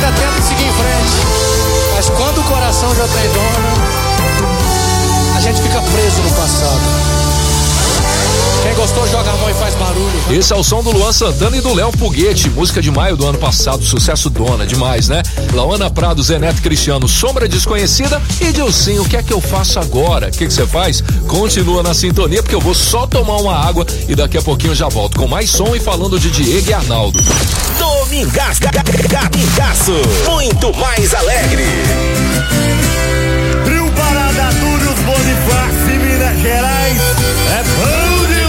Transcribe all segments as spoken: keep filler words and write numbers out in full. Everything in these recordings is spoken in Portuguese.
ainda tenta seguir em frente. Mas quando o coração já tem dono, a gente fica preso no passado. Quem gostou joga a mão e faz barulho. Esse é o som do Luan Santana e do Léo Foguete, música de maio do ano passado, sucesso dona demais, né? Lauana Prado, Zé Neto Cristiano, Sombra Desconhecida e Dilcinho, o que é que eu faço agora? O que que você faz? Continua na sintonia porque eu vou só tomar uma água e daqui a pouquinho eu já volto com mais som e falando de Diego e Arnaldo. Domingaço, Domingaço, muito mais alegre. Trio Parada Túlios Bonifácio, Minas Gerais, é bom demais.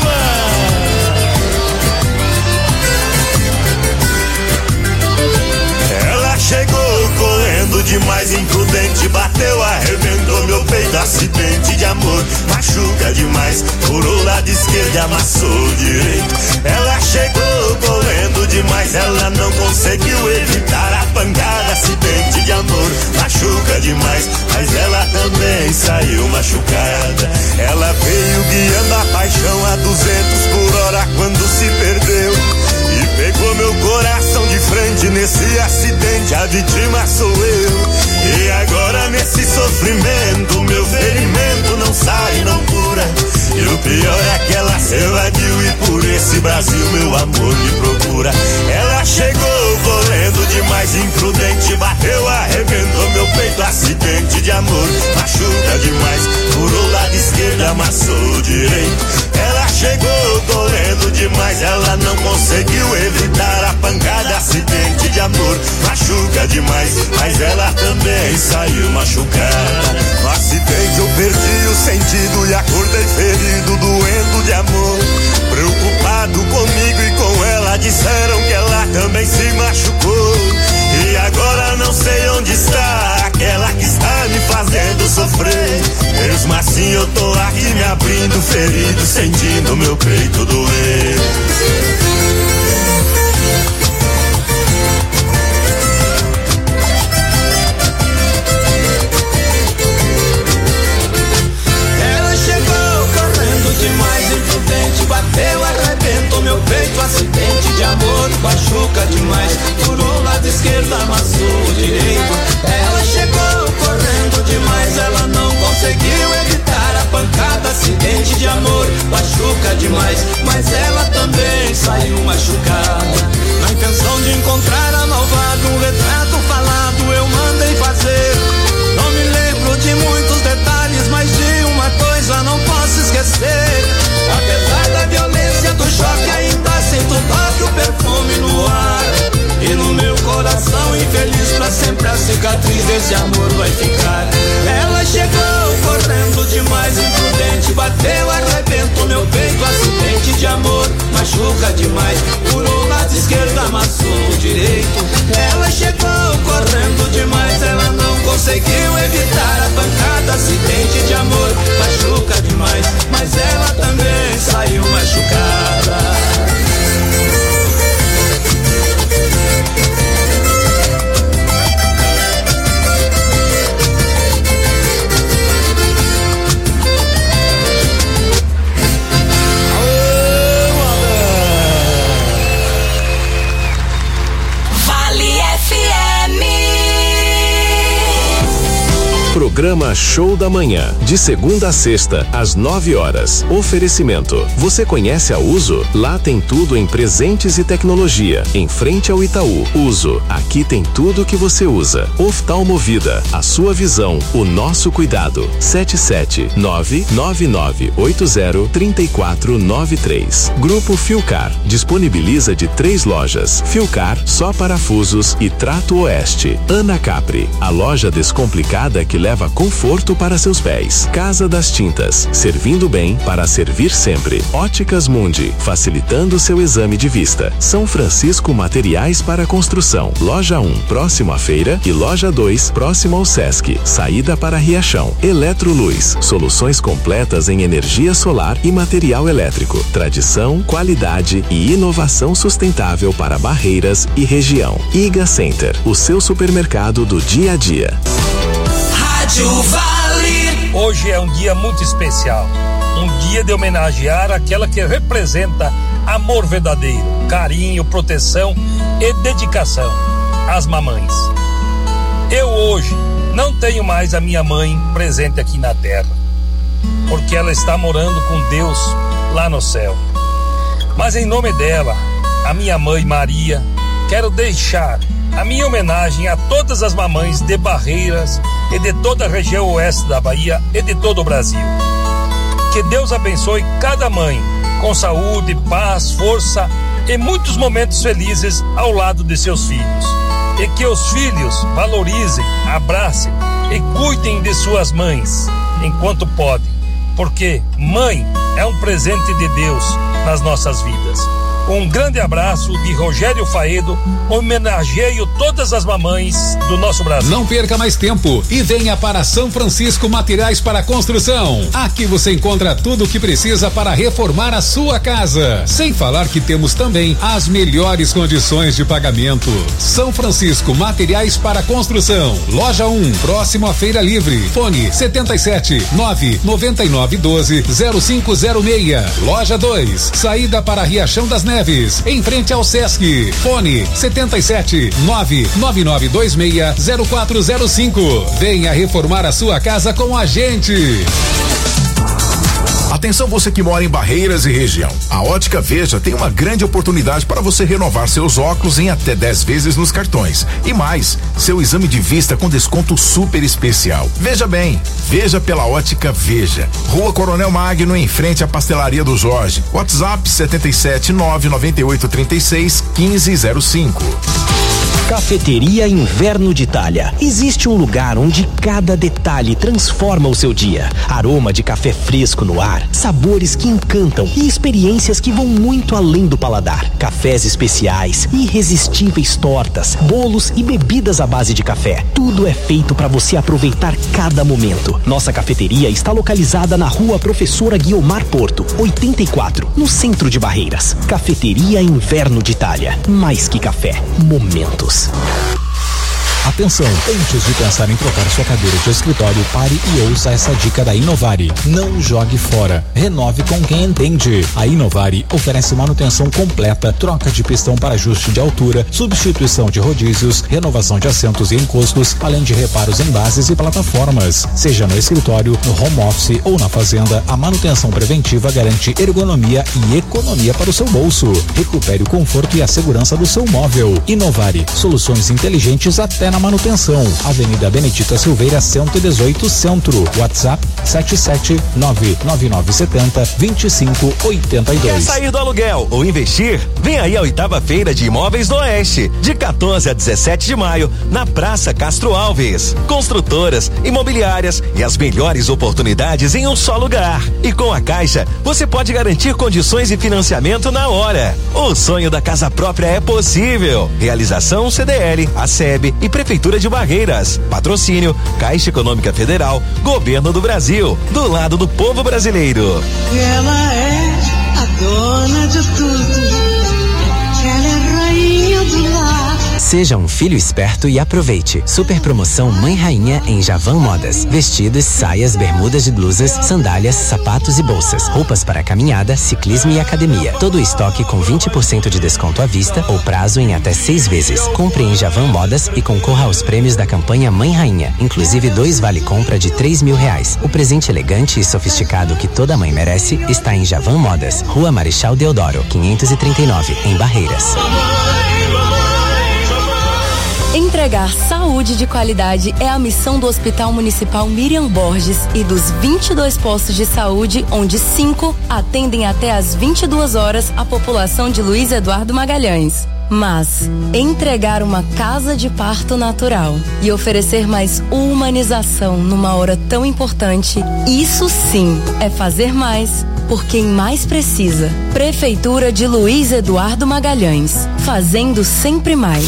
Ela chegou correndo demais, imprudente, bateu, arrebentou meu peito, acidente de amor, machuca demais, furou o lado esquerdo e amassou o direito. Ela chegou correndo demais, ela não conseguiu evitar a pancada, acidente de amor, machuca demais, mas ela também saiu machucada. Ela veio guiando a paixão a duzentos por hora quando se perdeu e pegou meu coração de frente nesse acidente, a vítima sou eu. E agora nesse sofrimento, meu ferimento não sai, não cura. E o pior é que ela se evadiu e por esse Brasil meu amor me procura. Ela chegou correndo demais, imprudente, bateu, arrebentou meu peito, acidente de amor, machuca demais, furou o lado esquerdo, amassou o direito. Ela chegou correndo demais, ela não conseguiu evitar a pancada, acidente de amor, machuca demais, mas ela também saiu machucada. No acidente eu perdi o sentido e acordei ferido, doendo de amor. Preocupado comigo e com ela, disseram que ela também se machucou. E agora não sei onde está aquela que está me fazendo sofrer. Mesmo assim eu tô aqui me abrindo, ferido, sentindo meu peito doer. Demais, imprudente, bateu, arrebentou meu peito, acidente de amor, machuca demais, furou o lado esquerdo, amassou o direito. Ela chegou correndo demais, ela não conseguiu evitar a pancada, acidente de amor, machuca demais, mas ela também saiu machucada. Na intenção de encontrar a malvada, um retrato falado eu mandei fazer. Não me lembro de muitos detalhes, mas de uma coisa não posso esquecer. Apesar da violência do choque, ainda sinto toque, o perfume no ar. E no meu coração infeliz, pra sempre a cicatriz desse amor vai ficar. Ela chegou correndo demais, imprudente, bateu, arrebentou meu peito, acidente de amor, machuca demais, furou o lado esquerdo, amassou o direito. Ela chegou correndo demais, ela não conseguiu evitar a pancada, acidente de amor, machuca demais, mas ela também saiu machucada. Programa Show da Manhã, de segunda a sexta, às nove horas. Oferecimento. Você conhece a Uso? Lá tem tudo em presentes e tecnologia. Em frente ao Itaú. Uso. Aqui tem tudo que você usa. Oftalmovida. A sua visão. O nosso cuidado. sete sete nove nove nove oito zero três quatro nove três. Grupo Filcar. Disponibiliza de três lojas. Filcar, só parafusos e Trato Oeste. Ana Capri. A loja descomplicada que leva conforto para seus pés. Casa das Tintas, servindo bem para servir sempre. Óticas Mundi, facilitando seu exame de vista. São Francisco Materiais para Construção. Loja um, próximo à feira, e Loja dois, próximo ao Sesc. Saída para Riachão. Eletroluz, soluções completas em energia solar e material elétrico. Tradição, qualidade e inovação sustentável para Barreiras e região. Iga Center, o seu supermercado do dia a dia. Vale. Hoje é um dia muito especial, um dia de homenagear aquela que representa amor verdadeiro, carinho, proteção e dedicação, as mamães. Eu hoje não tenho mais a minha mãe presente aqui na terra, porque ela está morando com Deus lá no céu. Mas em nome dela, a minha mãe Maria, quero deixar a minha homenagem a todas as mamães de Barreiras e de toda a região oeste da Bahia e de todo o Brasil. Que Deus abençoe cada mãe com saúde, paz, força e muitos momentos felizes ao lado de seus filhos. E que os filhos valorizem, abracem e cuidem de suas mães enquanto podem, porque mãe é um presente de Deus nas nossas vidas. Um grande abraço de Rogério Faedo, homenageio todas as mamães do nosso Brasil. Não perca mais tempo e venha para São Francisco Materiais para Construção. Aqui você encontra tudo o que precisa para reformar a sua casa. Sem falar que temos também as melhores condições de pagamento. São Francisco Materiais para Construção. Loja um, próximo à Feira Livre. Fone setenta e sete, nove noventa e nove doze, zero cinco zero seis. Loja dois, saída para Riachão das Neves. Neves, em frente ao Sesc. Fone setenta e sete, nove nove nove dois seis, zero quatro zero cinco. Venha reformar a sua casa com a gente. Atenção você que mora em Barreiras e região. A Ótica Veja tem uma grande oportunidade para você renovar seus óculos em até dez vezes nos cartões. E mais, seu exame de vista com desconto super especial. Veja bem, veja pela Ótica Veja. Rua Coronel Magno, em frente à Pastelaria do Jorge. WhatsApp setenta e sete, nove nove oito, trinta e seis, quinze zero cinco. Cafeteria Inverno de Itália. Existe um lugar onde cada detalhe transforma o seu dia. Aroma de café fresco no ar, sabores que encantam e experiências que vão muito além do paladar. Cafés especiais, irresistíveis tortas, bolos e bebidas à base de café. Tudo é feito para você aproveitar cada momento. Nossa cafeteria está localizada na Rua Professora Guiomar Porto, oitenta e quatro, no centro de Barreiras. Cafeteria Inverno de Itália. Mais que café, momentos. Atenção, antes de pensar em trocar sua cadeira de escritório, pare e ouça essa dica da Inovare. Não jogue fora, renove com quem entende. A Inovare oferece manutenção completa, troca de pistão para ajuste de altura, substituição de rodízios, renovação de assentos e encostos, além de reparos em bases e plataformas. Seja no escritório, no home office ou na fazenda, a manutenção preventiva garante ergonomia e economia para o seu bolso. Recupere o conforto e a segurança do seu móvel. Inovare, soluções inteligentes até na manutenção. Avenida Benedita Silveira, cento e dezoito, Centro. WhatsApp sete sete nove nove nove sete zero, dois cinco oito dois. Quer sair do aluguel ou investir? Vem aí a oitava Feira de Imóveis do Oeste, de quatorze a dezessete de maio, na Praça Castro Alves. Construtoras, imobiliárias e as melhores oportunidades em um só lugar. E com a Caixa, você pode garantir condições de financiamento na hora. O sonho da casa própria é possível. Realização C D L, a SEB e Prefeitura de Barreiras. Patrocínio Caixa Econômica Federal, Governo do Brasil, do lado do povo brasileiro. Ela é a dona de tudo. Ela é rainha do lar. Seja um filho esperto e aproveite. Super promoção Mãe Rainha em Javan Modas. Vestidos, saias, bermudas e blusas, sandálias, sapatos e bolsas. Roupas para caminhada, ciclismo e academia. Todo o estoque com vinte por cento de desconto à vista ou prazo em até seis vezes. Compre em Javan Modas e concorra aos prêmios da campanha Mãe Rainha. Inclusive dois vale-compra de três mil reais. O presente elegante e sofisticado que toda mãe merece está em Javan Modas. Rua Marechal Deodoro, quinhentos e trinta e nove, em Barreiras. Entregar saúde de qualidade é a missão do Hospital Municipal Miriam Borges e dos vinte e dois postos de saúde, onde cinco atendem até às vinte e duas horas a população de Luiz Eduardo Magalhães. Mas entregar uma casa de parto natural e oferecer mais humanização numa hora tão importante, isso sim é fazer mais por quem mais precisa. Prefeitura de Luiz Eduardo Magalhães, fazendo sempre mais.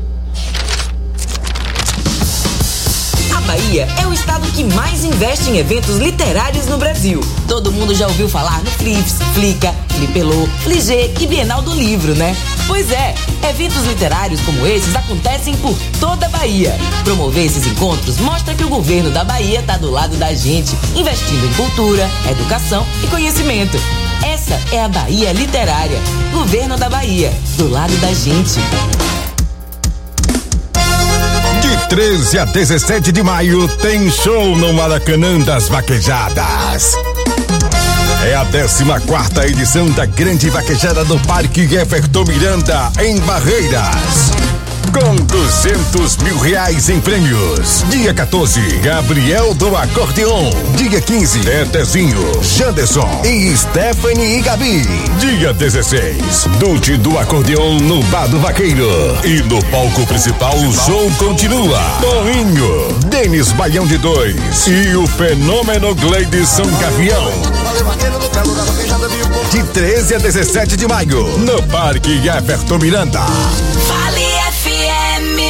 Bahia é o estado que mais investe em eventos literários no Brasil. Todo mundo já ouviu falar no Flips, Flica, Flipelô, Fligê e Bienal do Livro, né? Pois é, eventos literários como esses acontecem por toda a Bahia. Promover esses encontros mostra que o governo da Bahia está do lado da gente, investindo em cultura, educação e conhecimento. Essa é a Bahia Literária. Governo da Bahia, do lado da gente. De treze a dezessete de maio tem show no Maracanã das Vaquejadas. É a décima quarta edição da Grande Vaquejada do Parque Everton Miranda, em Barreiras. Com duzentos mil reais em prêmios. Dia quatorze, Gabriel do Acordeon. Dia quinze, Tetezinho, Janderson e Stephanie e Gabi. Dia dezesseis, Dute do Acordeon no Bar do Vaqueiro. E no palco principal o show continua. Torinho, Denis Baião de Dois e o fenômeno Gleidson Gavião. De treze a dezessete de maio, no Parque Everton Miranda. Vale F M,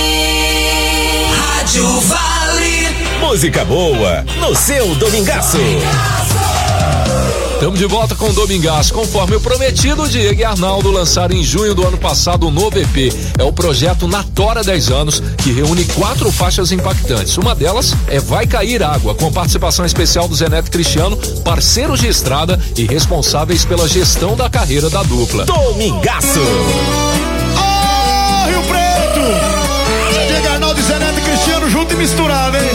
Rádio Vale. Música boa no seu domingaço. Estamos de volta com o Domingaço. Conforme o prometido, Diego e Arnaldo lançaram em junho do ano passado um novo E P. É o projeto Na Tora dez anos, que reúne quatro faixas impactantes. Uma delas é Vai Cair Água, com participação especial do Zé Neto Cristiano, parceiros de estrada e responsáveis pela gestão da carreira da dupla. Domingaço! Oh, Rio Preto! Diego, Arnaldo e Zé Neto Cristiano junto e misturado, hein?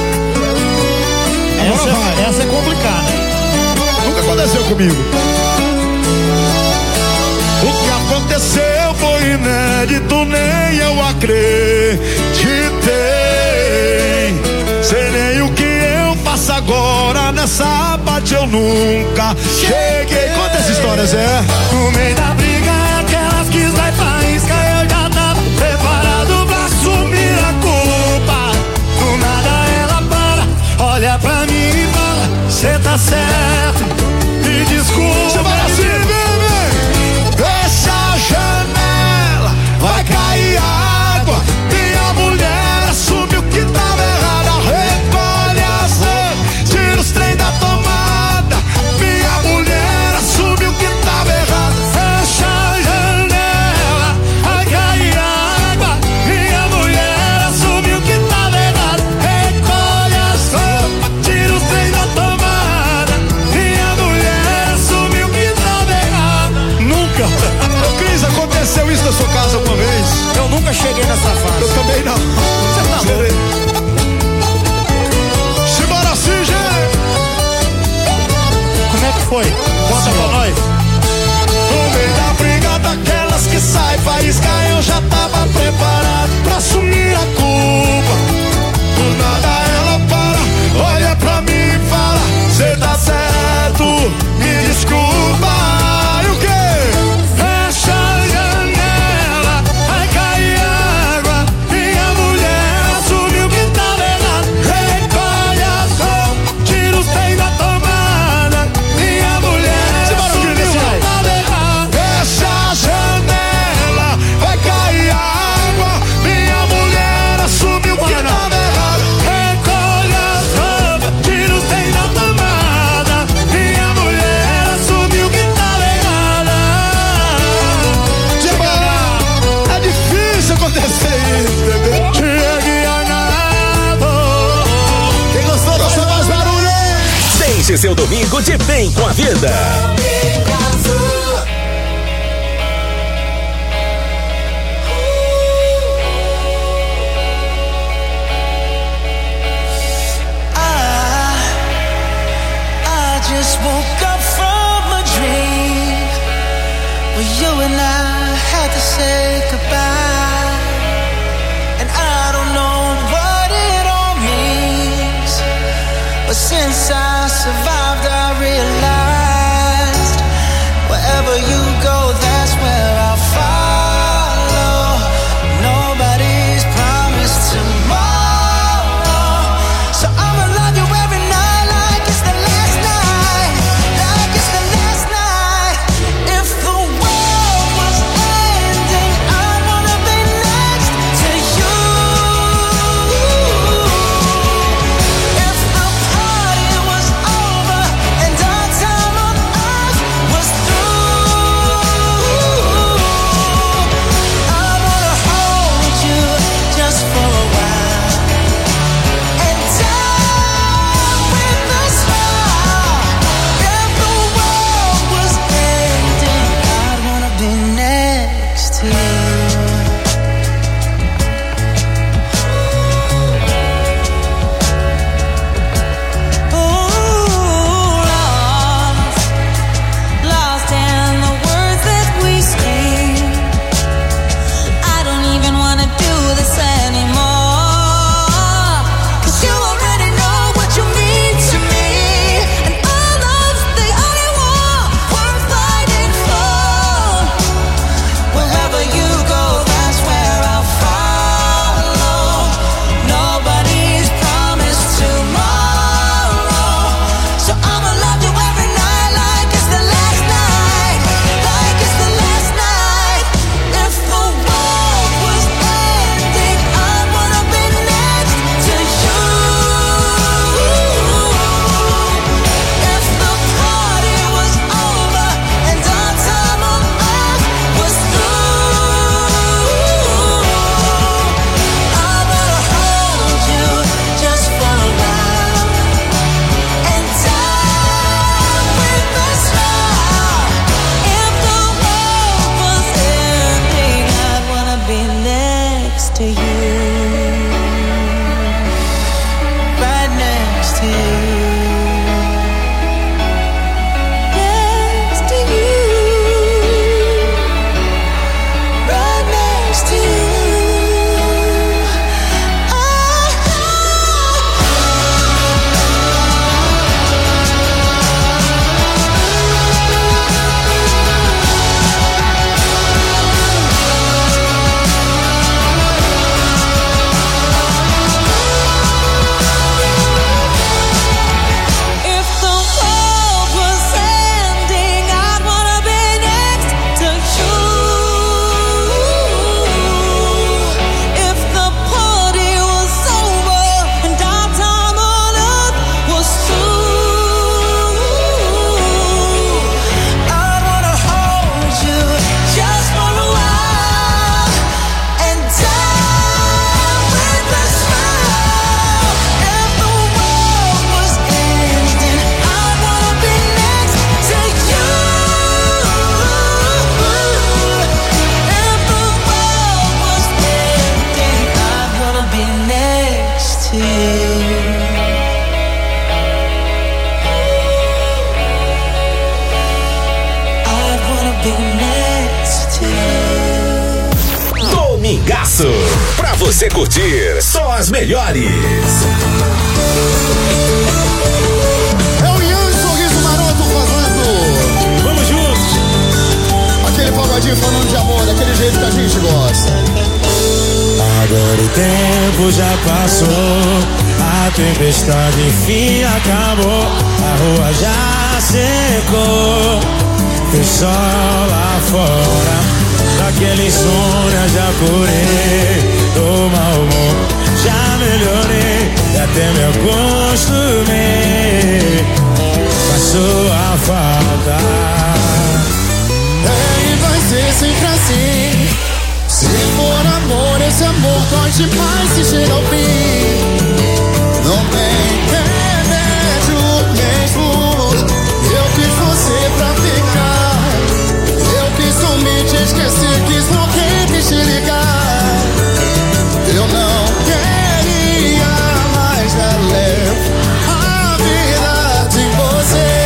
Essa, essa é complicada. Nunca aconteceu comigo. O que aconteceu foi inédito, nem eu acreditei. Sei nem o que eu faço agora, nessa parte eu nunca cheguei. Conta essa história, Zé. No meio da briga, aquelas que vai faísca, eu já tava preparado pra assumir a culpa. Do nada ela para, olha pra mim e fala: cê tá certo. Me desculpa, assim, bebê. Fecha a janela, vai cair água. Minha mulher assume o que tava errado. Recolhe as roupas, tira os trem da tomada. Minha mulher assume o que tava errado. Fecha a janela, vai cair água. Minha mulher assume o que tava errado. Recolhe as roupas, tira os trem da tomada. Minha mulher assumiu que tava errado. Nunca. Ô Cris, aconteceu isso na sua casa uma vez? Eu nunca cheguei nessa fase. Eu também não. Você tá louco? Simbora assim, gente. Como é que foi? Conta pra nós. No meio da briga daquelas que sai faísca, eu já tava preparado pra assumir a culpa. Do nada ela para, olha pra mim e fala: cê tá certo, me desculpa. E o quê? Fecha a janela, vai cair água. Minha mulher assumiu que tava errado. Recolhe as roupas, tira os trem da tomada. Minha mulher assumiu que tava errado. Fecha a janela, vai cair água. Minha mulher assumiu que tava errado. Recolhe as roupas, tira os trem da tomada. Minha mulher assumiu que tava errada. É difícil acontecer isso, bebê. Diego e Arnaldo. Quem gostou, gostou mais barulho? Deixe seu domingo de bem com a vida. I just woke up from a dream where you and I had to say goodbye. And I don't know what it all means, but since I survived I realized wherever you go, that's where I'll follow. Nobody's promised tomorrow, so I'ma love you every night like it's the last night, like it's the last night. If the world was ending, I wanna be next to you. If the party was over and our time você curtir só as melhores. É o Ian Sorriso Maroto fazendo. Vamos juntos. Aquele pagodinho falando de amor, daquele jeito que a gente gosta. Agora o tempo já passou, a tempestade enfim acabou, a rua já secou, tem sol lá fora. Daquele insônia já curei, do mau humor já melhorei, e até me acostumei com a sua falta. É, e vai ser sempre assim. Se for amor, esse amor dói demais se chega ao fim. Não tem remédio mesmo. Eu quis você pra ficar. Eu quis sumir, te esquecer, quis morrer, quis te ligar. Eu não queria mais dar leve a vida de você.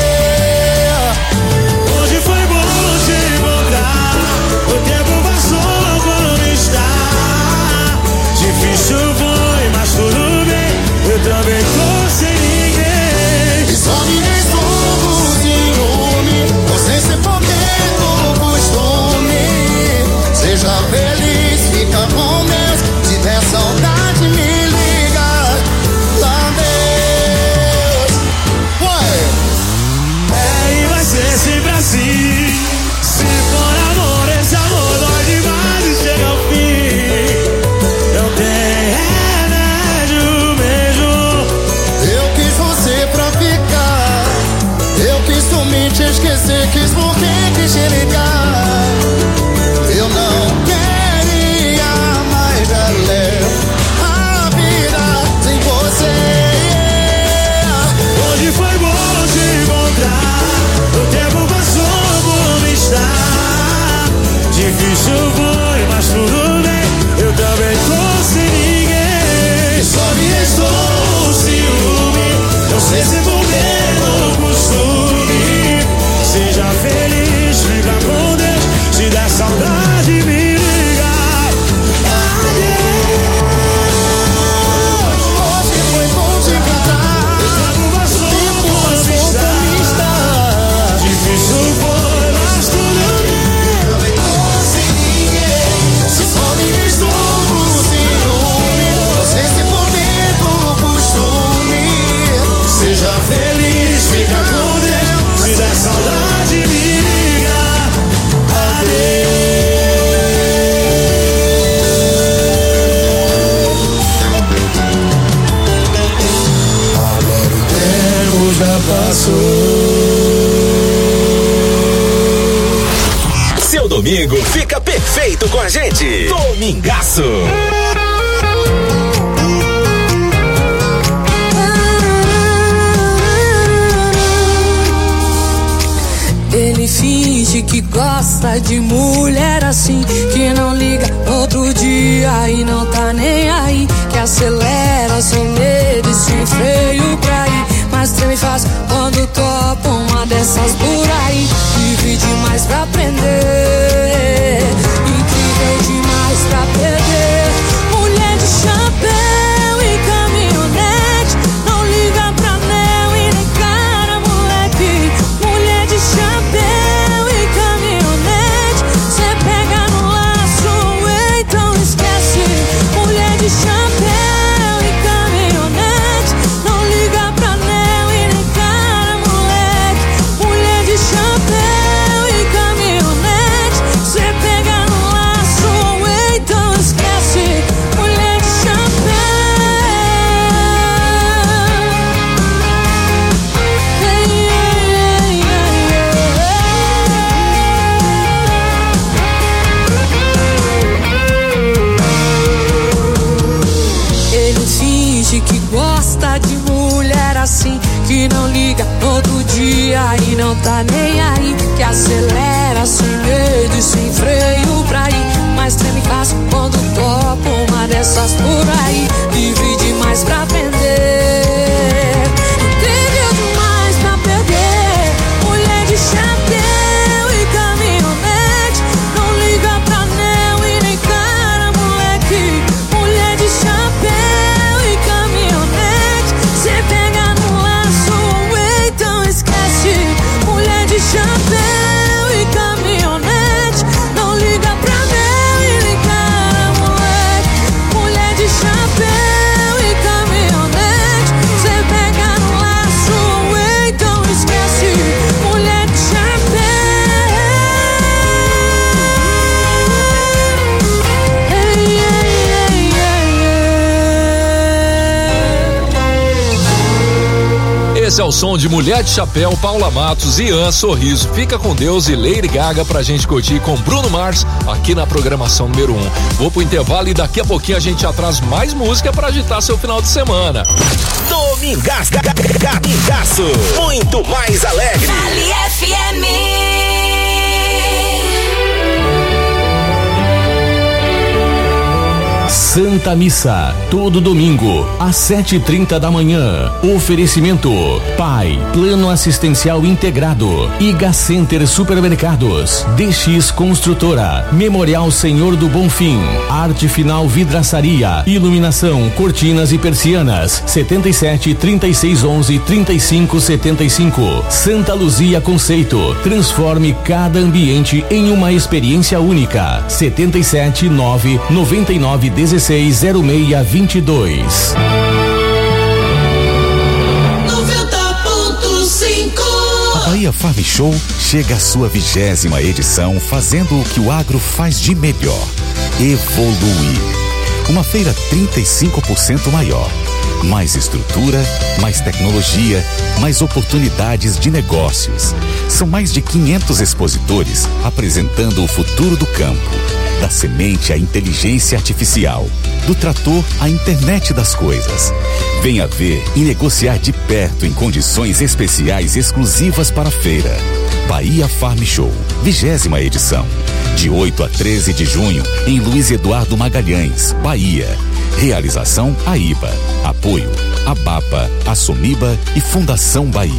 Hoje foi bom te encontrar, o tempo passou como está. Difícil foi, mas tudo bem, eu também tô sem ninguém. E só me restou o ciúme, você se poder no costume. Seja feliz, fica com Deus, se der saudade me liga. Lá Deus. Ué. É, e vai ser sempre assim. Se for amor, esse amor dói demais e chega ao fim. Não tem remédio mesmo. Eu quis você pra ficar. Eu quis sumir, te esquecer, quis morrer, quis te ligar. Eu não queria mais dar leve a vida sem você. Hoje foi bom te encontrar, o tempo passou como está. Difícil foi, mas tudo bem, eu também tô sem ninguém. Só me restou o ciúme, não sei se vou ver no costume. Seja feliz, fica com Deus, se der saudade me liga. Adeus. Hoje foi bom te encontrar, o tempo passou como está. Difícil foi, mas tudo bem, eu também tô sem ninguém. se só me restou o ciúme, você se poder no costume. Seja feliz, fica com Deus, se der saudade me liga. Adeus. Agora o tempo já passou. Seu domingo fica perfeito com a gente. Domingaço. Ele finge que gosta de mulher assim, que não liga no outro dia e não tá nem aí, que acelera sem medo e sem freio pra ir, mas treme fácil quando topa uma dessas por aí. Vive demais pra aprender, incrível demais pra perder. Mulher de chapéu e caminhonete, não liga pra anel e nem cara, moleque. Mulher de chapéu e caminhonete, cê pega no laço, então esquece. Mulher de chapéu e caminhonete, não liga pra anel e nem cara, moleque. Mulher de chapéu e caminhonete, cê pega no laço, então esquece. Mulher de chapéu. Ei, ei, ei, ei. Ele finge que gosta de mulher assim, que não liga no outro dia e não tá nem aí, que acelera sem medo e sem freio pra ir, mas treme fácil quando topa uma dessas por aí. Vive demais pra aprender, incrível demais pra perder. Mulher de chapéu e caminhonete, não liga pra anel e nem cara, moleque. Mulher Esse é o som de Mulher de Chapéu, Paula Matos e Ian Sorriso. Fica com Deus e Lady Gaga pra gente curtir com Bruno Mars aqui na programação número um. Vou pro intervalo e daqui a pouquinho a gente já traz mais música pra agitar seu final de semana. Domingaço, Domingaço, muito mais alegre. Vale F M. Santa Missa, todo domingo, às sete e trinta da manhã. Oferecimento: Pai, Plano Assistencial Integrado, Iga Center Supermercados, D X Construtora, Memorial Senhor do Bonfim, Arte Final Vidraçaria, Iluminação, Cortinas e Persianas, setenta e sete, trinta e seis, onze, trinta e cinco, setenta e cinco. Santa Luzia Conceito, transforme cada ambiente em uma experiência única. setenta e sete, nove, noventa e nove, dezesseis, zero seis, vinte e dois. noventa ponto cinco. A Bahia Farm Show chega à sua vigésima edição, fazendo o que o agro faz de melhor: evoluir. Uma feira trinta e cinco por cento maior. Mais estrutura, mais tecnologia, mais oportunidades de negócios. São mais de quinhentos expositores apresentando o futuro do campo. Da semente à inteligência artificial, do trator à internet das coisas. Venha ver e negociar de perto em condições especiais exclusivas para a feira. Bahia Farm Show, vigésima edição. De oito a treze de junho, em Luiz Eduardo Magalhães, Bahia. Realização AIBA. Apoio ABAPA, Assomiba e Fundação Bahia.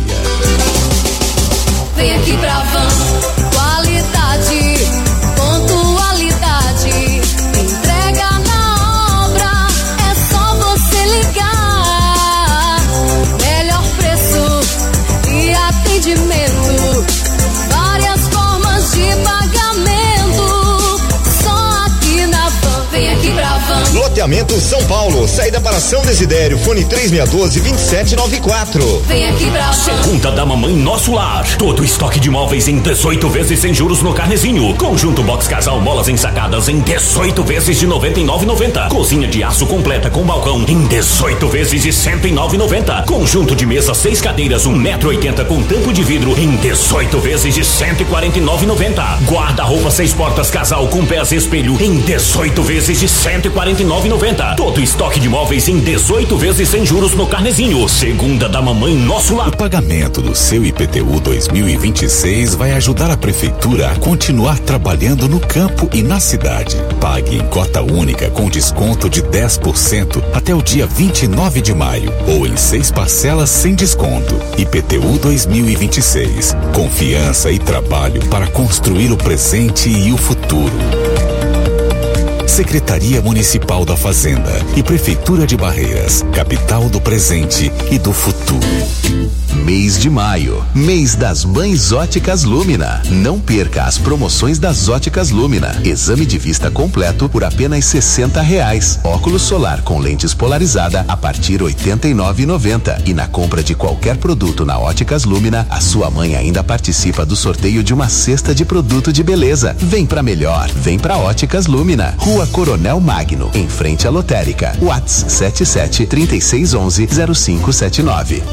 Vem aqui pra Van, qualidade, pontualidade, entrega na obra, é só você ligar. Melhor preço e atendimento, várias formas de pagamento, só aqui na Van. Vem aqui pra Van. Loteamento São Paulo, saída para São Desidério, fone três seis um dois, dois sete nove quatro. Vem aqui pra Van. Segunda da Mamãe Nosso Lar. Todo estoque de móveis em dezoito vezes sem juros no Carnezinho. Conjunto box casal molas ensacadas em dezoito vezes de noventa e nove reais e noventa centavos. Cozinha de aço completa com balcão em dezoito vezes de cento e nove reais e noventa centavos. Conjunto de mesa seis cadeiras um metro e oitenta com tampo de vidro em dezoito vezes de cento e quarenta e nove reais e noventa centavos. Guarda-roupa seis portas casal com pés espelho em dezoito vezes de cento e quarenta e nove reais e noventa centavos. Todo estoque de móveis em dezoito vezes sem juros no Carnezinho. Segunda da Mamãe Nosso Lar. O pagamento do seu I P T U dois mil e vinte e seis vai ajudar a prefeitura a continuar trabalhando no campo e na cidade. Pague em cota única com desconto de dez por cento até o dia vinte e nove de maio ou em seis parcelas sem desconto. I P T U dois mil e vinte e seis. Confiança e trabalho para construir o presente e o futuro. Secretaria Municipal da Fazenda e Prefeitura de Barreiras, capital do presente e do futuro. Mês de maio, mês das Mães Óticas Lumina. Não perca as promoções das Óticas Lumina. Exame de vista completo por apenas sessenta reais. Óculos solar com lentes polarizada a partir oitenta e nove reais e noventa centavos. E na compra de qualquer produto na Óticas Lumina, a sua mãe ainda participa do sorteio de uma cesta de produto de beleza. Vem pra melhor, vem pra Óticas Lumina. Rua Coronel Magno, em frente à lotérica. Whats sete sete, três seis um um, zero cinco sete nove.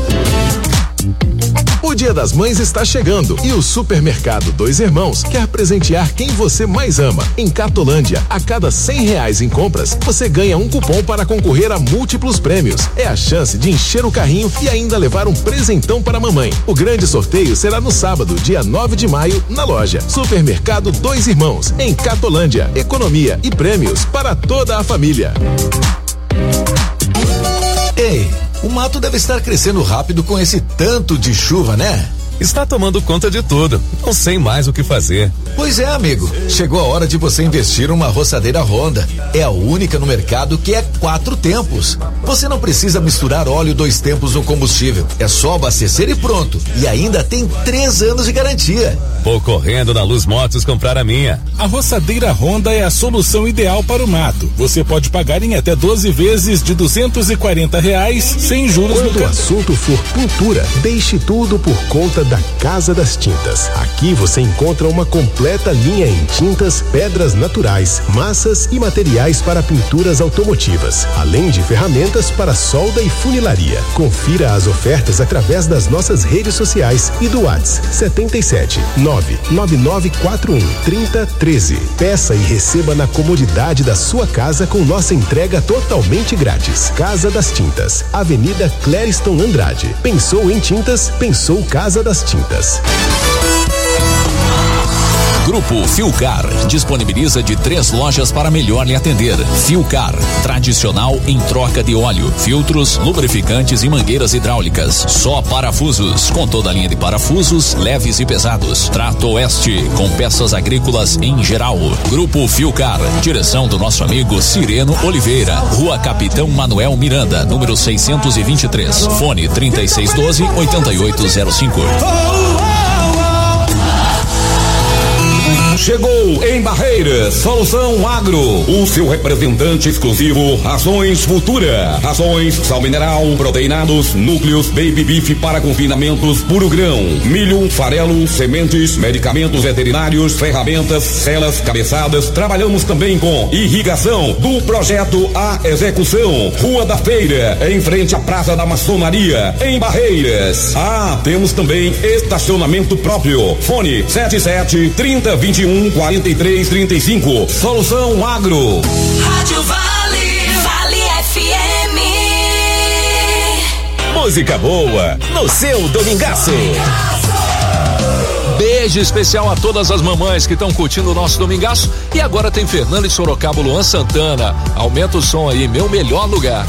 O Dia das Mães está chegando e o Supermercado Dois Irmãos quer presentear quem você mais ama. Em Catolândia, a cada cem reais em compras, você ganha um cupom para concorrer a múltiplos prêmios. É a chance de encher o carrinho e ainda levar um presentão para a mamãe. O grande sorteio será no sábado, dia nove de maio, na loja Supermercado Dois Irmãos, em Catolândia. Economia e prêmios para toda a família. Ei, o mato deve estar crescendo rápido com esse tanto de chuva, né? Está tomando conta de tudo. Não sei mais o que fazer. Pois é, amigo. Chegou a hora de você investir numa roçadeira Honda. É a única no mercado que é quatro tempos. Você não precisa misturar óleo dois tempos no combustível. É só abastecer e pronto. E ainda tem três anos de garantia. Vou correndo na Luz Motos comprar a minha. A roçadeira Honda é a solução ideal para o mato. Você pode pagar em até doze vezes de duzentos e quarenta reais sem juros. Quando o assunto for pintura, deixe tudo por conta da Casa das Tintas. Aqui você encontra uma completa linha em tintas, pedras naturais, massas e materiais para pinturas automotivas, além de ferramentas para solda e funilaria. Confira as ofertas através das nossas redes sociais e do WhatsApp setenta e sete nove nove nove quatro um três zero um três. Peça e receba na comodidade da sua casa com nossa entrega totalmente grátis. Casa das Tintas, Avenida Clériston Andrade. Pensou em tintas? Pensou Casa das Tintas. Grupo Filcar disponibiliza de três lojas para melhor lhe atender. Filcar, tradicional em troca de óleo, filtros, lubrificantes e mangueiras hidráulicas. Só parafusos, com toda a linha de parafusos, leves e pesados. Trato Oeste, com peças agrícolas em geral. Grupo Filcar, direção do nosso amigo Cireno Oliveira. Rua Capitão Manuel Miranda, número seiscentos e vinte e três. Fone trinta e seis doze, oitenta e oito zero cinco. Chegou em Barreiras, Solução Agro, o seu representante exclusivo, Rações Futura, rações, sal mineral, proteinados, núcleos, baby beef para confinamentos, puro grão, milho, farelo, sementes, medicamentos veterinários, ferramentas, celas, cabeçadas. Trabalhamos também com irrigação, do projeto à execução. Rua da Feira, em frente à Praça da Maçonaria, em Barreiras. Ah, temos também estacionamento próprio. Fone sete sete, trinta, vinte e um, quarenta e três, trinta e cinco. Solução Agro. Rádio Vale, Vale F M. Música boa no seu domingaço. Beijo especial a todas as mamães que estão curtindo o nosso domingaço. E agora tem Fernando de Sorocaba, Luan Santana. Aumenta o som aí, meu melhor lugar.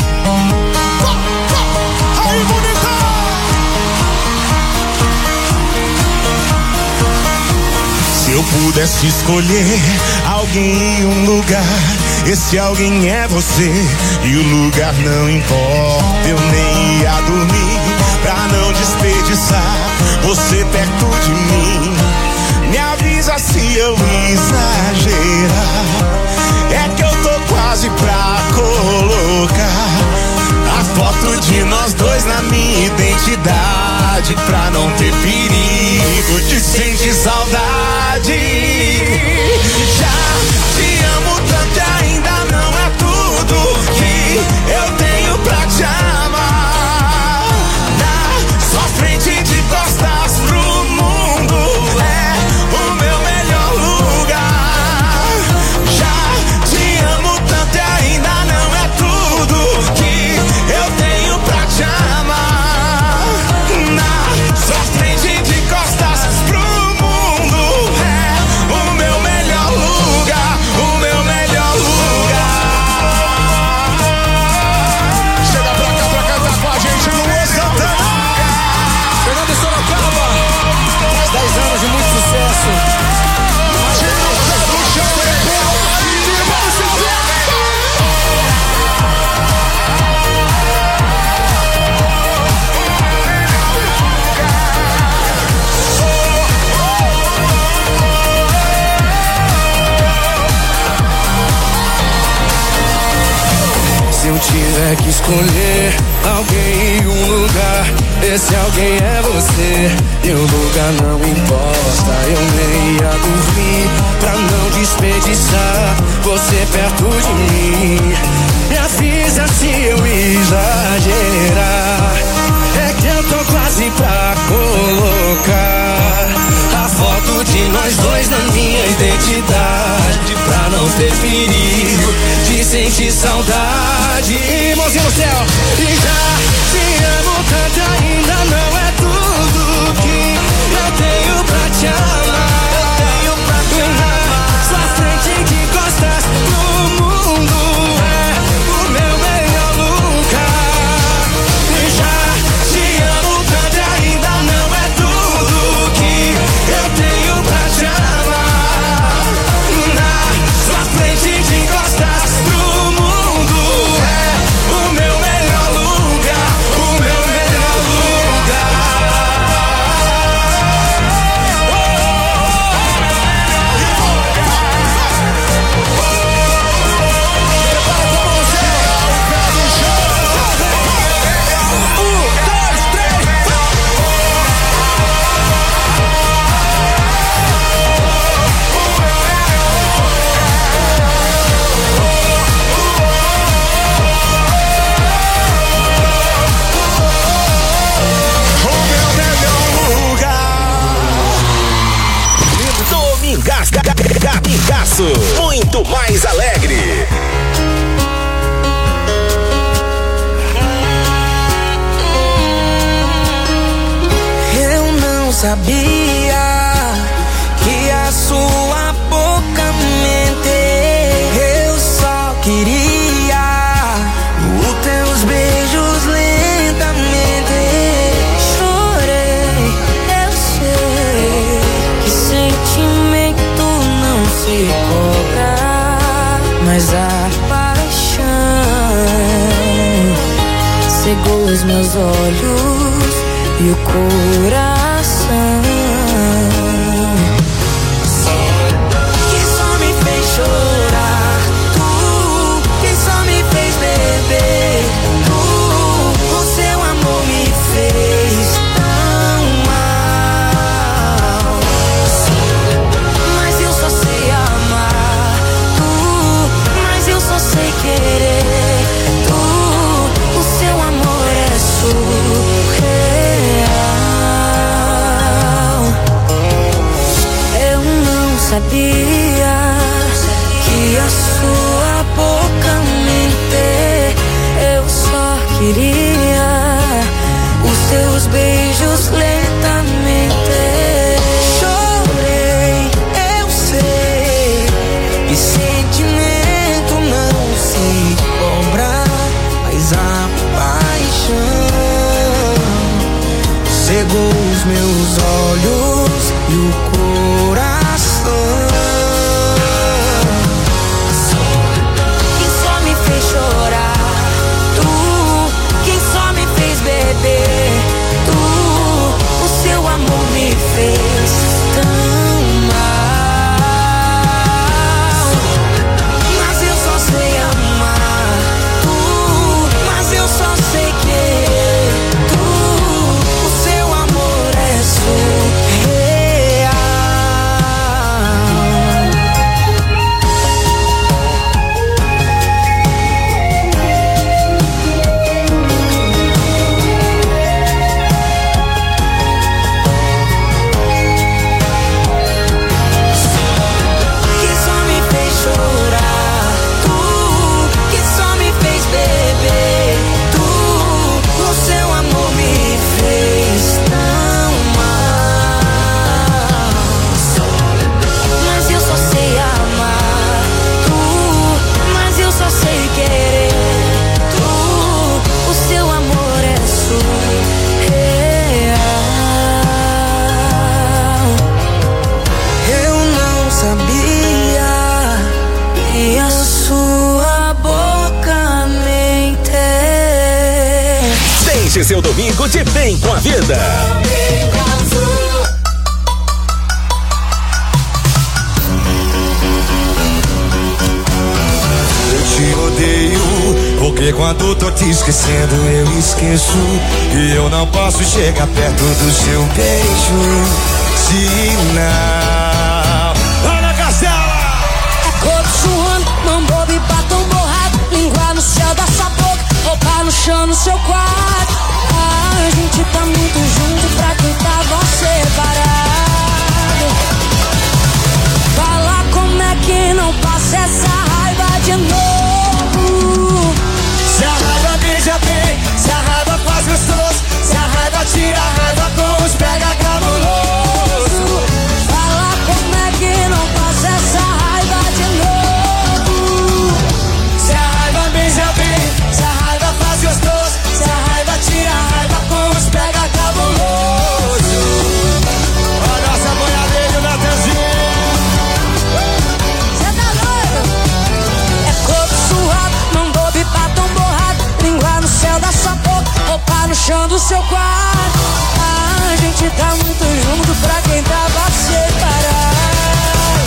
Se eu pudesse escolher alguém em um lugar, esse alguém é você, e o lugar não importa. Eu nem ia dormir pra não desperdiçar você perto de mim. Me avisa se eu exagerar, é que eu tô quase pra colocar a foto de nós dois na minha identidade, pra não ter perigo de sentir saudade. Já te amo tanto e ainda não é tudo que eu tenho pra te amar. Na sua frente de costas pro mundo é o meu melhor lugar. Já te amo tanto e ainda não é tudo que eu tenho pra te amar. Na sua frente de costas pro mundo é o meu melhor lugar, o meu melhor lugar. Chega pra cá pra cantar com a gente no Luan Santana. Fernando de Sorocaba, mais dez anos de muito sucesso. Se eu tiver que escolher alguém em um lugar, esse alguém é você, e o lugar não importa. Eu nem ia dormir pra não desperdiçar você perto de mim. Me avisa se eu exagerar, é que eu tô quase pra colocar a foto de nós dois na minha identidade, pra não ter perigo de sentir saudade. Mãozinha no céu. E já te amo tanto, ainda não é tudo que eu tenho pra te amar. Eu tenho pra te amar. Sua frente de costas pro mundo é o meu melhor lugar. E já te amo tanto, ainda não é tudo que eu tenho pra te amar. Na sua frente de costas pro mundo é o meu melhor lugar, o meu melhor lugar. sucesso, muito mais alegre. Eu não sabia que a sua boca mente. Eu só queria os teus beijos lentamente. Chorei, eu sei que sentimento não se cobra, mas a paixão cegou os meus olhos e o coração. Quem só me fez chorar, tu. Quem só me fez beber, tu. O seu amor me fez tão mal. Mas eu só sei amar, tu. Mas eu só sei querer, tu. O seu amor é surreal. Sabia que a sua boca mente. Eu só queria os seus beijos lentamente. Chorei, eu sei que sentimento não se compra, mas a paixão cegou os meus olhos e o coração. Quem só me fez chorar, tu. Quem só me fez beber, tu. O seu amor me fez tão mal. Mas eu só sei amar, tu. Mas eu só sei querer, tu. O seu amor é surreal. Deixe seu domingo de bem com a vida. Eu te odeio, porque quando tô te esquecendo eu esqueço que eu não posso chegar perto do seu beijo. Se não, Ana Castela! É corpo suando, mão boba e batom borrado, língua no céu da sua boca, roupa no chão no seu quarto. A gente tá muito junto pra quem tava separado. Fala como é que não passa essa raiva de novo. Se a raiva beija bem, se a raiva faz gostoso, se a raiva tira a raiva com os pega cabuloso. Fala como é que não passa essa raiva de novo. Se a raiva beija bem, se a raiva faz gostoso, se a raiva tira a raiva com os pega cabuloso. A nossa boiadeira e o Natanzinho. Cê tá doido? É corpo suado, mão boba e batom borrado, língua no céu da sua boca, roupa no chão do seu quarto. A gente tá muito junto pra quem tava separado.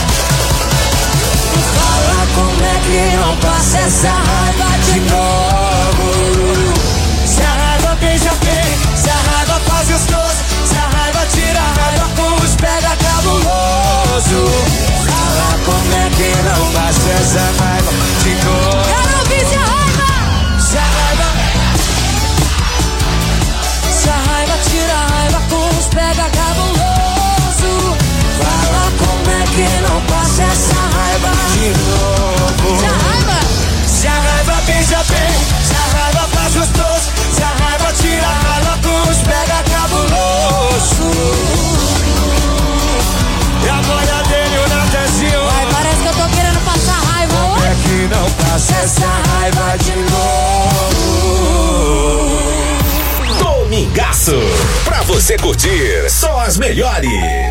Fala como é que não passa essa raiva de novo. Se a raiva beija bem, se a raiva faz gostoso, se a raiva tira a raiva com os pega cabuloso. Fala como é que não passa essa raiva de novo. Quero ouvir se a raiva. Se a raiva, se a raiva tira a raiva com os pega cabuloso. fala como é que não passa essa raiva. você curtir só as melhores.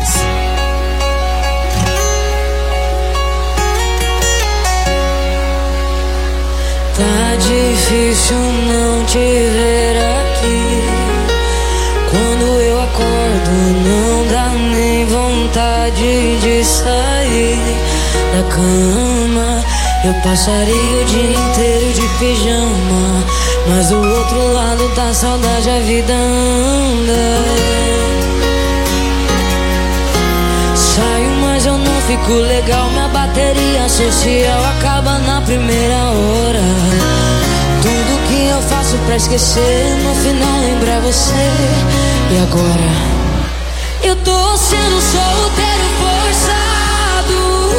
Tá difícil não te ver aqui. Quando eu acordo não dá nem vontade de sair da cama. Eu passaria o dia inteiro de pijama, mas do outro lado da saudade a vida anda. Saio, mas eu não fico legal. Minha bateria social acaba na primeira hora. Tudo que eu faço pra esquecer, no final lembra você. E agora? Eu tô sendo solteiro forçado.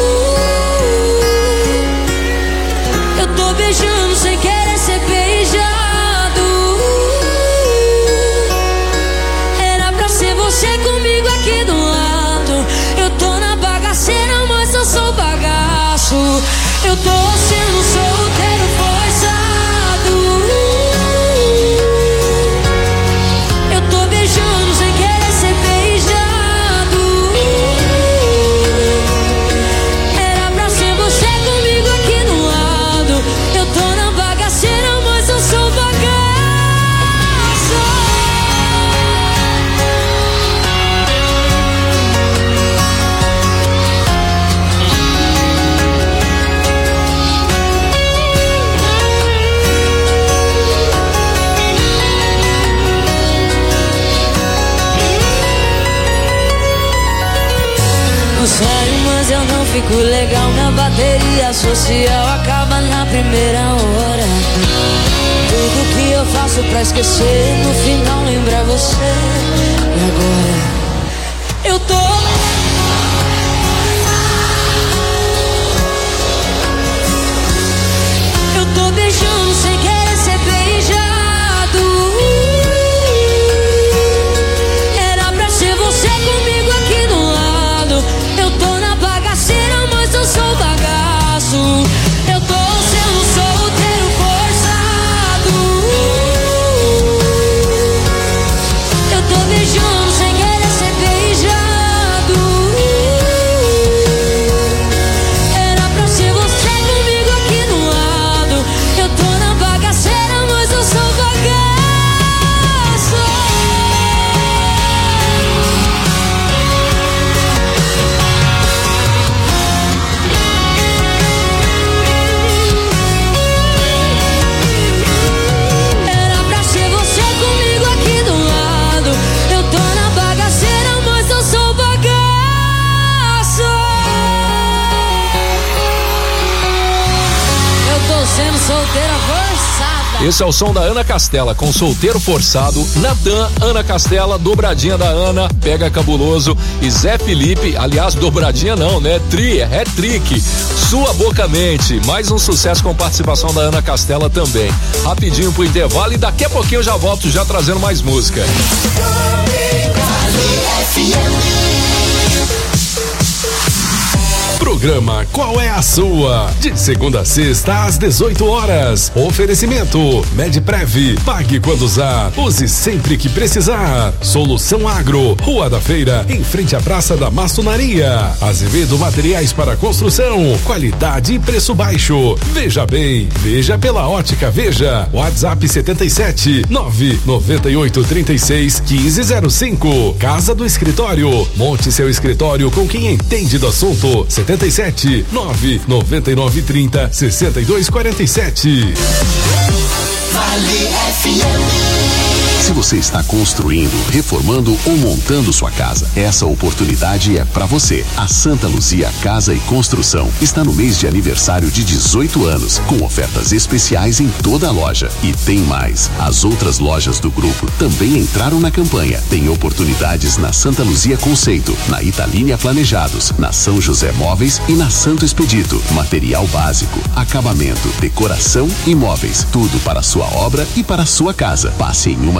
Eu tô beijando sem querer ser beijado. Era pra ser você comigo aqui do lado. Eu tô na bagaceira, mas eu sou bagaço. Eu tô sendo solteiro forçado. Eu tô beijando sem querer ser beijado. Era pra ser você comigo aqui do lado. Eu tô na bagaceira, mas eu sou bagaço. Eu saio, mas eu não fico legal. Minha bateria social acaba na primeira hora. Tudo que eu faço pra esquecer, no final lembra você. E agora? Eu tô Eu tô beijando sem querer ser beijado. Era pra ser você comigo aqui do lado. Eu tô na bagaceira, mas eu sou bagaço. Eu tô sendo solteiro forçado. Eu tô beijando sem querer ser beijado. Era pra ser você comigo aqui do lado. Eu tô na bagaceira, mas eu sou bagaço. Era pra ser você comigo aqui do lado. Eu tô na bagaceira, mas eu sou bagaço. Eu tô sendo solteira forçada. Esse é o som da Ana Castela com Solteiro Forçado, Natan, Ana Castela, Dobradinha da Ana, Pega Cabuloso e Zé Felipe, aliás, dobradinha não, né? Tri, é trick. Sua Boca Mente, mais um sucesso com participação da Ana Castela também. Rapidinho pro intervalo e daqui a pouquinho eu já volto já trazendo mais música. Programa Qual é a Sua? De segunda a sexta às dezoito horas. Oferecimento Medprev. Pague quando usar. Use sempre que precisar. Solução Agro. Rua da Feira, em frente à Praça da Maçonaria. Azevedo Materiais para Construção. Qualidade e preço baixo. Veja bem. Veja pela Ótica Veja. WhatsApp setenta e sete nove noventa e oito trinta e seis quinze zero cinco. Casa do Escritório. Monte seu escritório com quem entende do assunto. setenta e sete nove noventa e nove trinta sessenta e dois quarenta e sete. Vale F M. Se você está construindo, reformando ou montando sua casa, essa oportunidade é para você. A Santa Luzia Casa e Construção está no mês de aniversário de dezoito anos, com ofertas especiais em toda a loja. E tem mais. As outras lojas do grupo também entraram na campanha. Tem oportunidades na Santa Luzia Conceito, na Italínia Planejados, na São José Móveis e na Santo Expedito. Material básico, acabamento, decoração e móveis. Tudo para a sua obra e para a sua casa. Passe em uma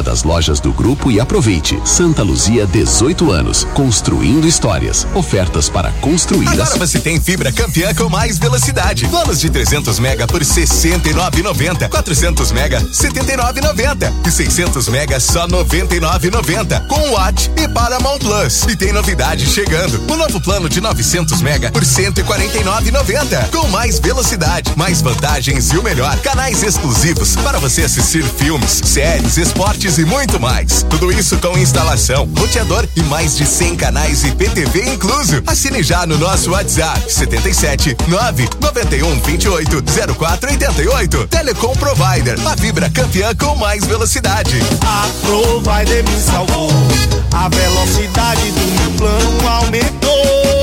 das lojas do grupo e aproveite. Santa Luzia, dezoito anos, construindo histórias. Ofertas para construir. Agora as... você tem fibra campeã com mais velocidade. Planos de trezentos mega por sessenta e nove reais e noventa centavos. quatrocentos mega, setenta e nove reais e noventa centavos. E seiscentos mega, só noventa e nove reais e noventa centavos. Com Watt e Paramount Plus. E tem novidade chegando. O novo plano de novecentos mega por cento e quarenta e nove reais e noventa centavos. Com mais velocidade, mais vantagens e o melhor, canais exclusivos para você assistir filmes, séries, esportes e muito mais. Tudo isso com instalação, roteador e mais de cem canais e P T V incluso. Assine já no nosso WhatsApp setenta e sete, nove nove um, vinte e oito, zero quatro oitenta e oito. Telecom Provider, a fibra campeã com mais velocidade. A Provider me salvou, a velocidade do meu plano aumentou.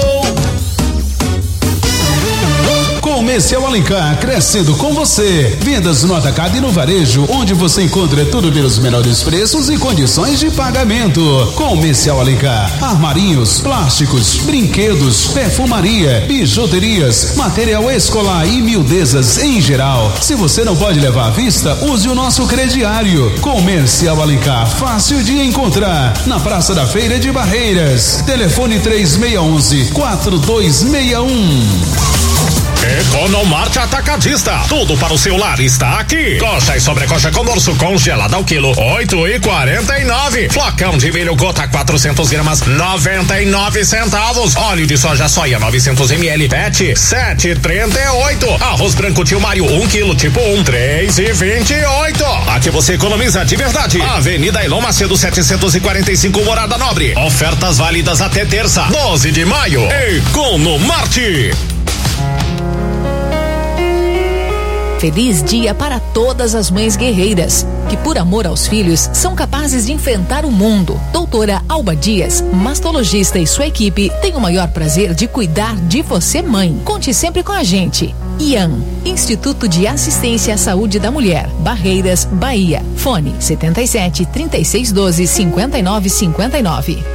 Comercial Alencar, crescendo com você. Vendas no atacado e no varejo, onde você encontra tudo pelos menores preços e condições de pagamento. Comercial Alencar, armarinhos, plásticos, brinquedos, perfumaria, bijuterias, material escolar e miudezas em geral. Se você não pode levar à vista, use o nosso crediário. Comercial Alencar, fácil de encontrar, na Praça da Feira de Barreiras. Telefone três seis um um, quatro dois seis um. Economarte Atacadista, tudo para o seu lar está aqui. Coxa e sobrecoxa com dorso congelada ao quilo, oito e quarenta e nove. Flocão de milho gota quatrocentos gramas, noventa e nove centavos. Óleo de soja soia novecentos mililitros, Pet, sete e trinta e oito. Arroz branco Tio Mário, um quilo tipo um, três e vinte e oito. Aqui você economiza de verdade. Avenida Elon Macedo setecentos e quarenta e cinco, Morada Nobre. Ofertas válidas até terça, doze de maio. Economarte. Feliz dia para todas as mães guerreiras, que por amor aos filhos são capazes de enfrentar o mundo. Doutora Alba Dias, mastologista e sua equipe têm o maior prazer de cuidar de você, mãe. Conte sempre com a gente. I A M, Instituto de Assistência à Saúde da Mulher, Barreiras, Bahia. Fone setenta e sete, trinta e seis, doze, cinquenta e nove, cinquenta e nove.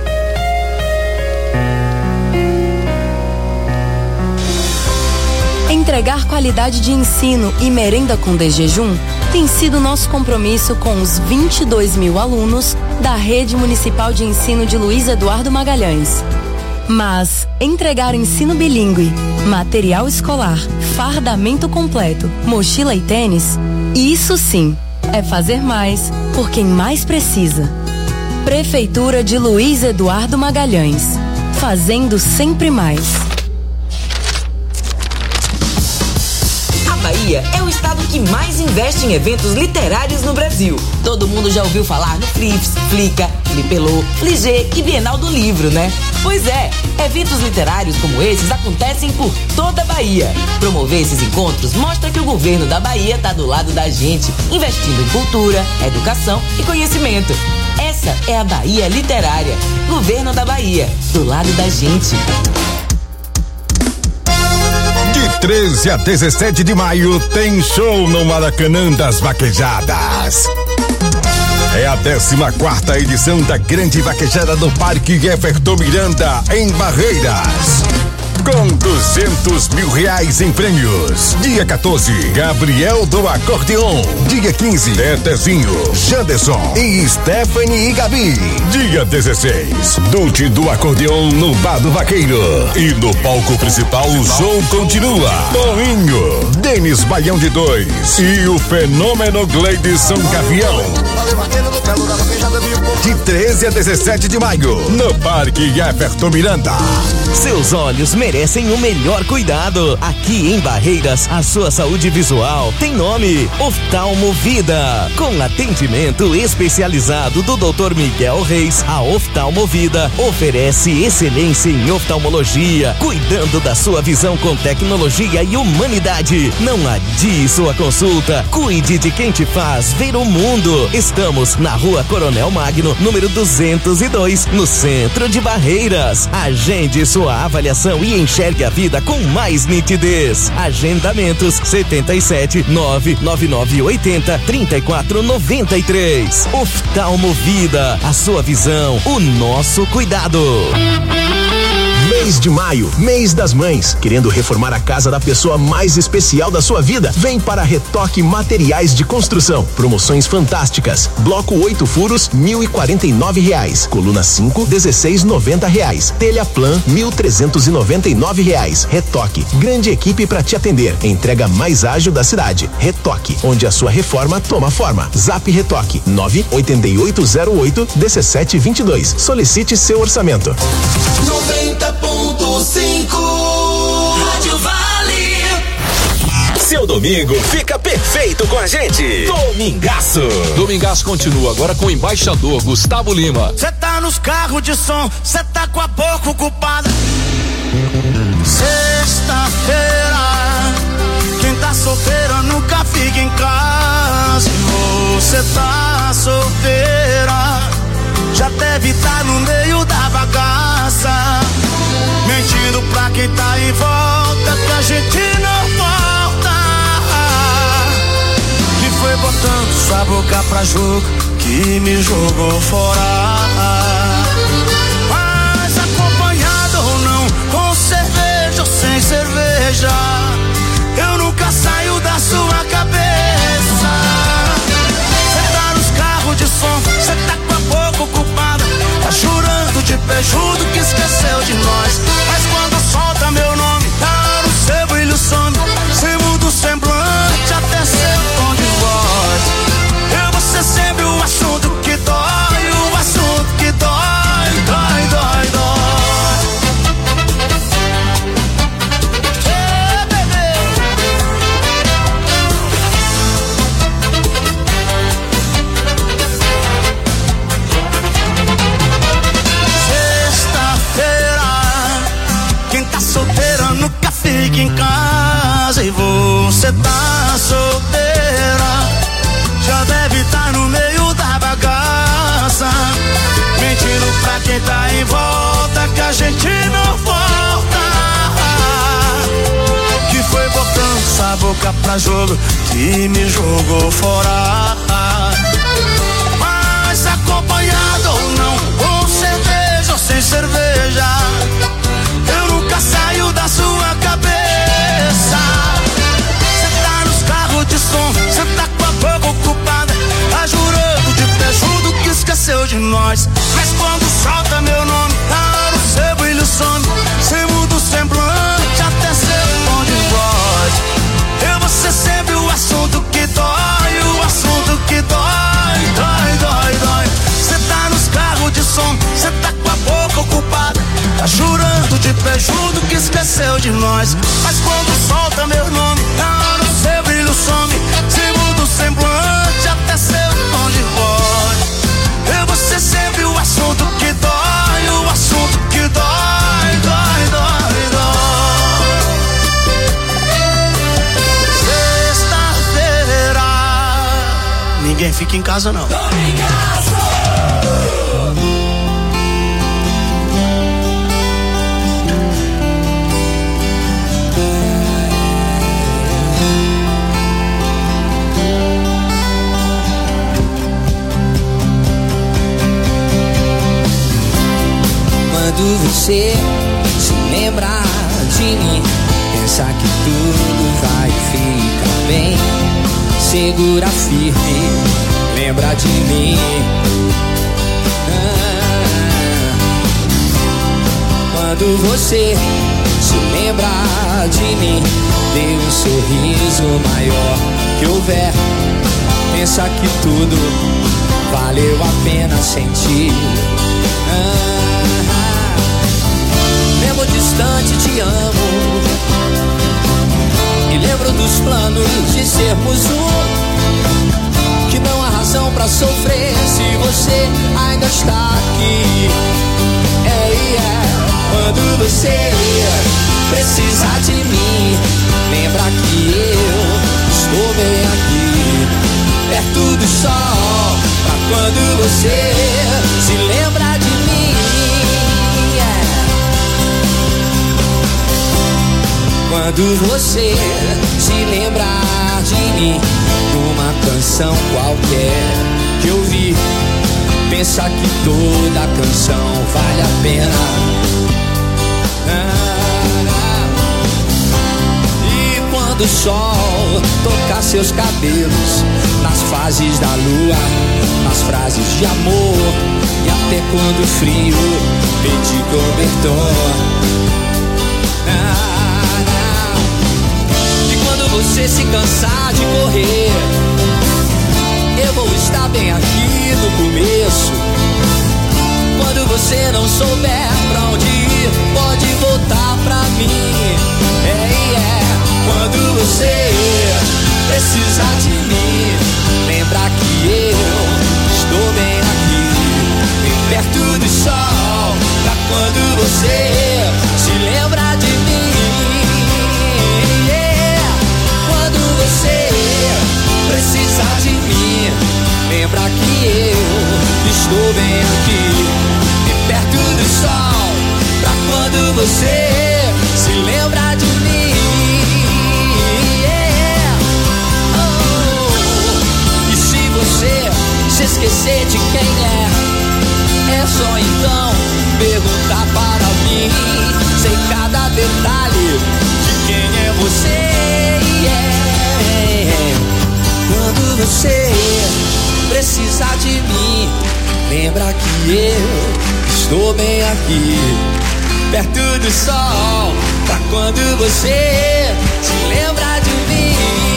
Entregar qualidade de ensino e merenda com desjejum tem sido nosso compromisso com os vinte e dois mil alunos da Rede Municipal de Ensino de Luiz Eduardo Magalhães. Mas entregar ensino bilíngue, material escolar, fardamento completo, mochila e tênis, isso sim é fazer mais por quem mais precisa. Prefeitura de Luiz Eduardo Magalhães, fazendo sempre mais. Bahia é o estado que mais investe em eventos literários no Brasil. Todo mundo já ouviu falar no Flips, Flica, Flipelô, Fligê e Bienal do Livro, né? Pois é, eventos literários como esses acontecem por toda a Bahia. Promover esses encontros mostra que o governo da Bahia está do lado da gente, investindo em cultura, educação e conhecimento. Essa é a Bahia Literária. Governo da Bahia, do lado da gente. De treze a dezessete de maio tem show no Maracanã das Vaquejadas. É a décima quarta edição da Grande Vaquejada do Parque Everton Miranda, em Barreiras. Com duzentos mil reais em prêmios. Dia quatorze, Gabriel do Acordeon. Dia quinze, Tetezinho, Janderson e Stephanie e Gabi. Dia dezesseis, Dute do Acordeon no Bar do Vaqueiro. E no palco principal o show continua. Toninho, Denis Baião de Dois e o fenômeno Gleidson Gavião. De treze a dezessete de maio, no Parque Everton Miranda. Seus olhos merecem o melhor cuidado. Aqui em Barreiras, a sua saúde visual tem nome: Oftalmo Vida. Com atendimento especializado do doutor Miguel Reis, a Oftalmo Vida oferece excelência em oftalmologia, cuidando da sua visão com tecnologia e humanidade. Não adie sua consulta. Cuide de quem te faz ver o mundo. Estamos na Rua Coronel Magno, número duzentos e dois, no centro de Barreiras. Agende sua avaliação e enxergue a vida com mais nitidez. Agendamentos setenta e sete, nove nove nove oito zero, três quatro nove três. Oftalmo Vida, a sua visão, o nosso cuidado. Mês de maio, mês das mães. Querendo reformar a casa da pessoa mais especial da sua vida? Vem para Retoque Materiais de Construção. Promoções fantásticas. Bloco oito furos, mil e quarenta e nove reais. Coluna cinco, dezesseis noventa reais. Telha Plan, mil trezentos e noventa e nove reais. Retoque, grande equipe para te atender. Entrega mais ágil da cidade. Retoque, onde a sua reforma toma forma. Zap Retoque, nove oito oito zero oito um sete dois dois. Solicite seu orçamento. noventa ponto cinco Rádio Vale. Seu domingo fica perfeito com a gente. Domingaço. Domingaço continua agora com o embaixador Gustavo Lima. Cê tá nos carros de som, cê tá com a boca ocupada. Sexta-feira, quem tá solteira nunca fica em casa. Você tá solteira, já deve estar no meio da bagaça, mentindo pra quem tá em volta que a gente não volta. Que foi botando sua boca pra jogo que me jogou fora. Mas acompanhado ou não, com cerveja ou sem cerveja, eu nunca saio da sua cabeça. Cê tá nos carros de som, cê tá com a boca ocupada, tá jurando de pejudo que esqueceu de nós. Mas quando solta meu nome, tá no seu brilho some, cê muda o semblante até seu tom de voz. Eu vou ser sempre o assunto que dói, o assunto que dói, dói, dói, dói. Hey, bebê. Sexta-feira, quem tá solteira nunca fica em casa. E você tá solteira, já deve estar no meio da bagaça, mentindo pra quem tá em volta que a gente não volta. Que foi botando sua boca pra jogo que me jogou fora. Mas acompanhado ou não, com cerveja ou sem cerveja, eu nunca saio da sua cabeça. Cê tá nos carros de som, cê tá com a boca ocupada, tá jurando de pejudo que esqueceu de nós. Mas quando solta meu nome, tá no seu brilho some, cê muda o semblante até seu tom de voz. Eu vou ser sempre o assunto que dói, o assunto que dói, dói, dói, dói. Cê tá nos carros de som, cê tá com a boca ocupada, tá jurando de pejudo que esqueceu de nós. Mas quando solta meu nome, tá no seu brilho some, cê muda o semblante até seu tom de voz. Eu vou ser sempre o assunto que dói, o assunto que dói, dói, dói, dói. Sexta-feira, ninguém fica em casa não. Quando você se lembrar de mim, pensar que tudo vai ficar bem, segura firme, lembra de mim. Ah, quando você se lembrar de mim, dê um sorriso maior que houver, pensa que tudo valeu a pena sentir. Ah, lembro distante, te amo, e lembro dos planos de sermos um, que não há razão pra sofrer se você ainda está aqui. É, é. Quando você precisar de mim, lembra que eu estou bem aqui, perto do sol, pra quando você se lembra de mim. Quando você se lembrar de mim, numa canção qualquer que eu vi, pensa que toda canção vale a pena. Ah, quando o sol tocar seus cabelos, nas fases da lua, nas frases de amor, e até quando o frio pedir cobertor. Ah, ah. E quando você se cansar de correr, eu vou estar bem aqui no começo. Quando você não souber pra onde ir, pode voltar pra mim. É, é. Quando você precisar de mim, lembra que eu estou bem aqui, bem perto do sol. Pra quando você se lembrar de mim, yeah. Quando você precisar de mim, lembra que eu estou bem aqui, bem perto do sol. Pra quando você se lembrar de mim, yeah. Oh. E se você se esquecer de quem é, é só então perguntar para mim. Sei cada detalhe de quem é você, yeah. Quando você precisar de mim, lembra que eu estou bem aqui, perto do sol. Pra quando você se lembrar de mim,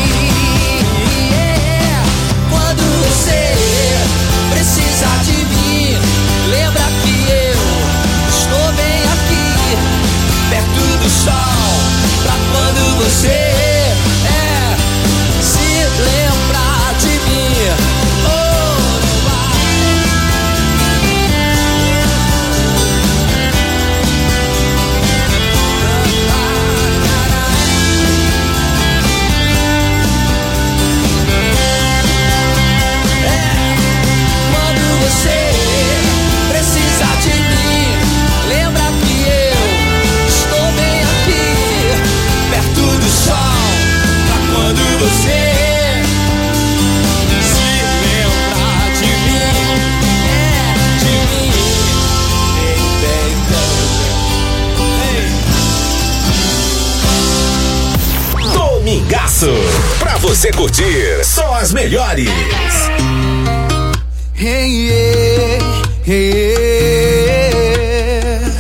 yeah. Quando você precisar de mim, lembra que eu estou bem aqui, perto do sol. Pra quando você é, se lembrar de mim. Pra você curtir só as melhores. Hey, yeah, yeah.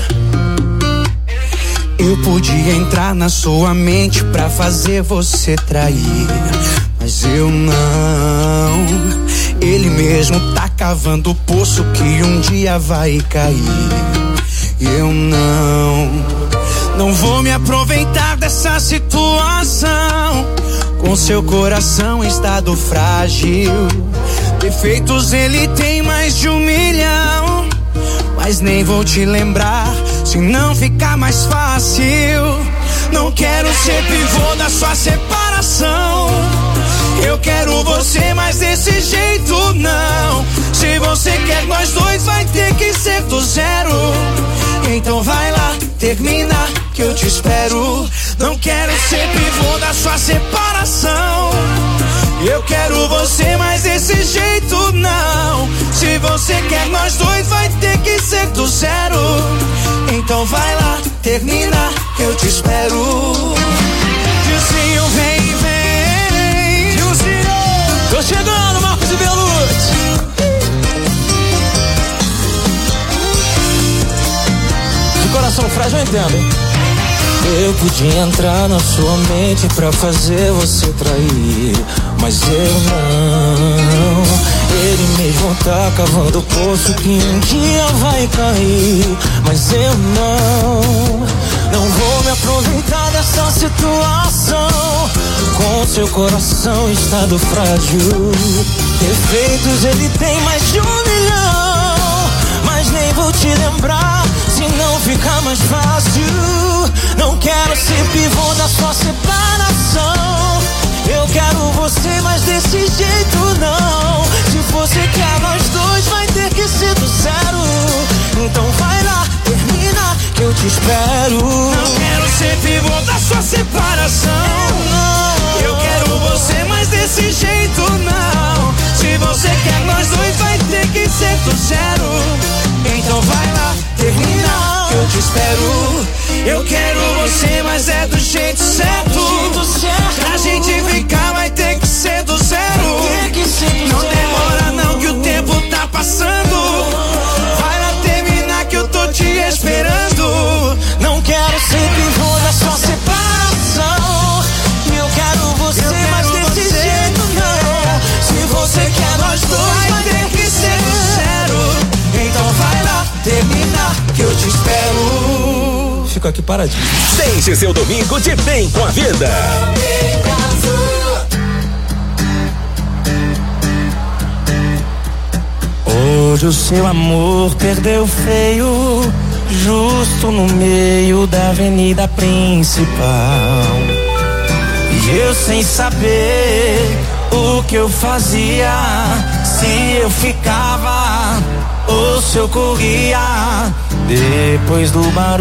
Eu podia entrar na sua mente pra fazer você trair, mas eu não. Ele mesmo tá cavando o poço que um dia vai cair. Eu não. Não vou me aproveitar dessa situação, com seu coração em estado frágil. Defeitos ele tem mais de um milhão, mas nem vou te lembrar, se não ficar mais fácil. Não quero ser pivô da sua separação, eu quero você, mas desse jeito não. Se você quer nós dois, vai ter que ser do zero. Então vai lá, termina, que eu te espero. Não quero ser pivô da sua separação, eu quero você, mas desse jeito não. Se você quer nós dois, vai ter que ser do zero. Então vai lá, termina, que eu te espero. Tiozinho, vem, vem. Tiozinho, tô chegando, Marcos e Belucci. De coração frágil, eu entendo. Eu podia entrar na sua mente pra fazer você trair, mas eu não. Ele mesmo tá cavando o poço que um dia vai cair, mas eu não. Não vou me aproveitar dessa situação, com seu coração em estado frágil. Defeitos ele tem mais de um milhão, mas nem vou te lembrar, se não ficar mais fácil. Não quero ser pivô da sua separação, eu quero você, mas desse jeito não. Se você quer nós dois, vai ter que ser do zero. Então vai lá, termina, que eu te espero. Não quero ser pivô da sua separação, eu quero você, mas desse jeito não. Se você quer nós dois, vai ter que ser do zero. Então vai lá, termina, que eu te espero. Eu quero você, mas é do jeito certo. Pra gente ficar vai ter que ser do zero. Não demora não que o tempo tá passando. Vai lá terminar que eu tô te esperando. Não quero ser pivô da sua separação. Eu quero você, eu mas quero desse você, jeito não. Se você quer nós dois, vai ter que ser do zero. Então vai lá terminar que eu te espero. Fico aqui paradinho. Deixe seu domingo de bem com a vida. Hoje o seu amor perdeu feio, justo no meio da avenida principal. E eu sem saber o que eu fazia, se eu ficava ou se eu corria depois do barulho.